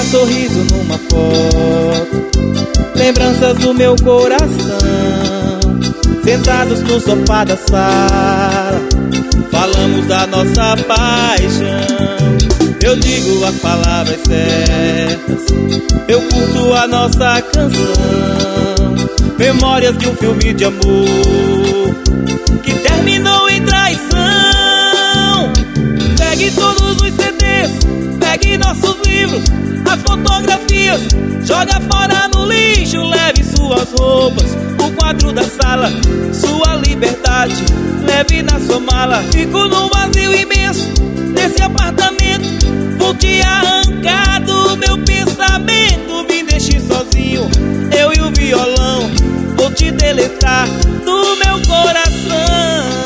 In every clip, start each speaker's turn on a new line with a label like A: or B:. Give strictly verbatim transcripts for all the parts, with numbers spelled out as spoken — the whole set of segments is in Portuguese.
A: sorriso numa foto, lembranças do meu coração, sentados no sofá da sala, falamos da nossa paixão. Eu digo as palavras certas, eu curto a nossa canção, memórias de um filme de amor que terminou em traição. Pegue todos os C Ds, pegue nossos livros, as fotografias, joga fora no lixo, leve suas roupas, o quadro da sala, sua liberdade, leve na sua mala. Fico num vazio imenso desse apartamento, vou te arrancar do meu pensamento. Me deixe sozinho, eu e o violão, vou te deletar do meu coração.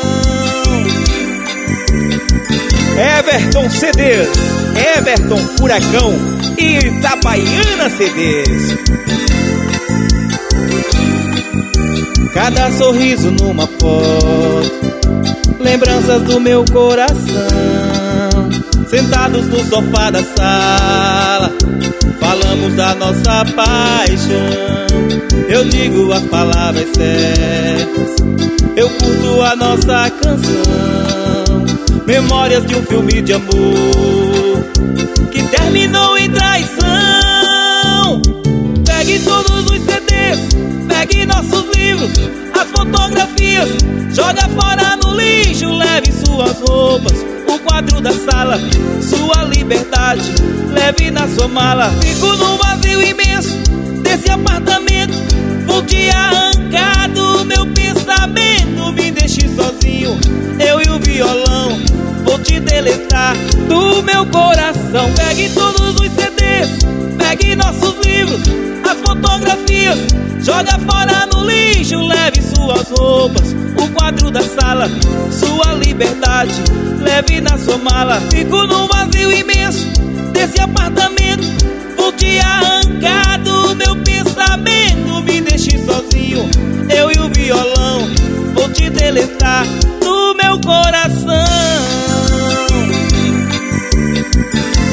B: Everton C Ds, Everton Furacão e Itabaiana C Ds.
A: Cada sorriso numa foto, lembranças do meu coração, sentados no sofá da sala, falamos da nossa paixão. Eu digo as palavras certas, eu curto a nossa canção, memórias de um filme de amor que terminou em traição. Pegue todos os C Ds, pegue nossos livros, as fotografias, joga fora no lixo, leve suas roupas, o quadro da sala, sua liberdade, leve na sua mala. Fico num vazio imenso desse apartamento, vou te arrancar do meu pensamento. Me deixe sozinho, eu e o violão, vou te deletar do meu coração. Pegue todos os C Ds, pegue nossos livros, as fotografias, joga fora no lixo, leve suas roupas, o quadro da sala, sua liberdade, leve na sua mala. Fico num vazio imenso desse apartamento, vou te arrancar do meu pensamento. Me deixe sozinho, eu e o violão, vou te deletar do meu coração.